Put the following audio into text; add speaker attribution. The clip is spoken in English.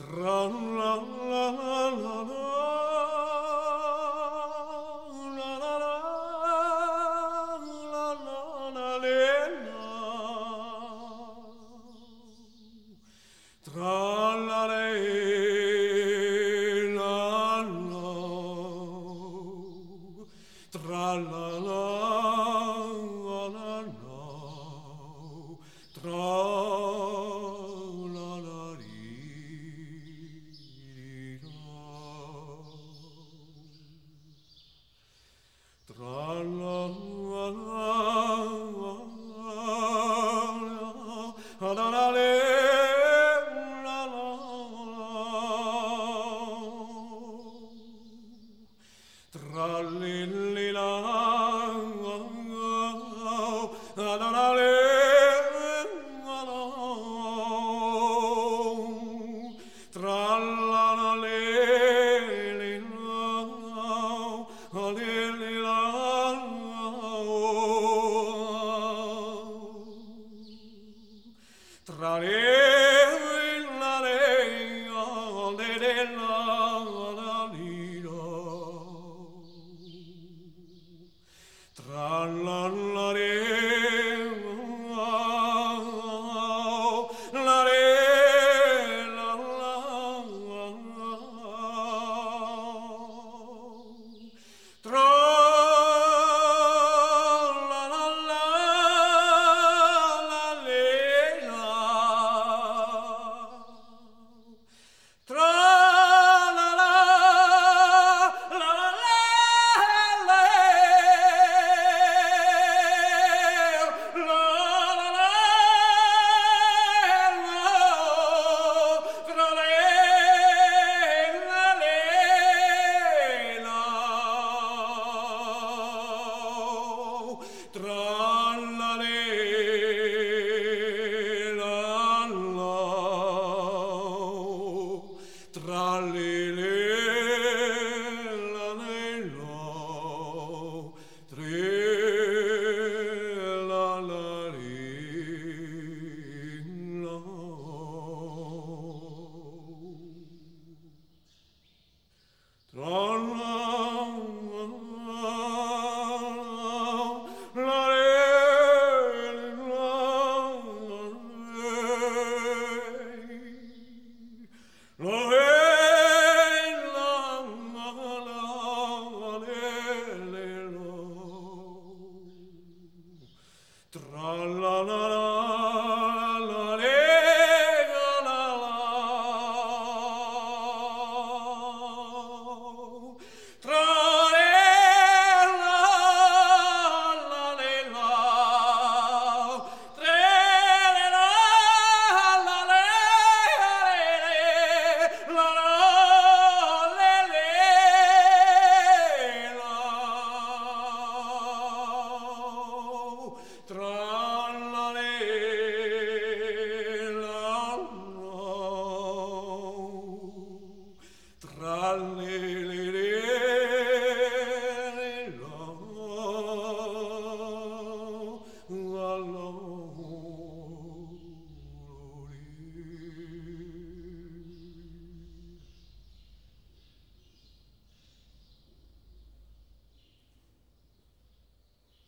Speaker 1: Tra la la la la la la la la le la tra la le la la tra la la la la tra la la tra la la la la le la la tra li li la la la le la la tra la la le li la li li la tra le la le le la la li la tra la la re la re la la tra la la la la le la tra la la la la le tra le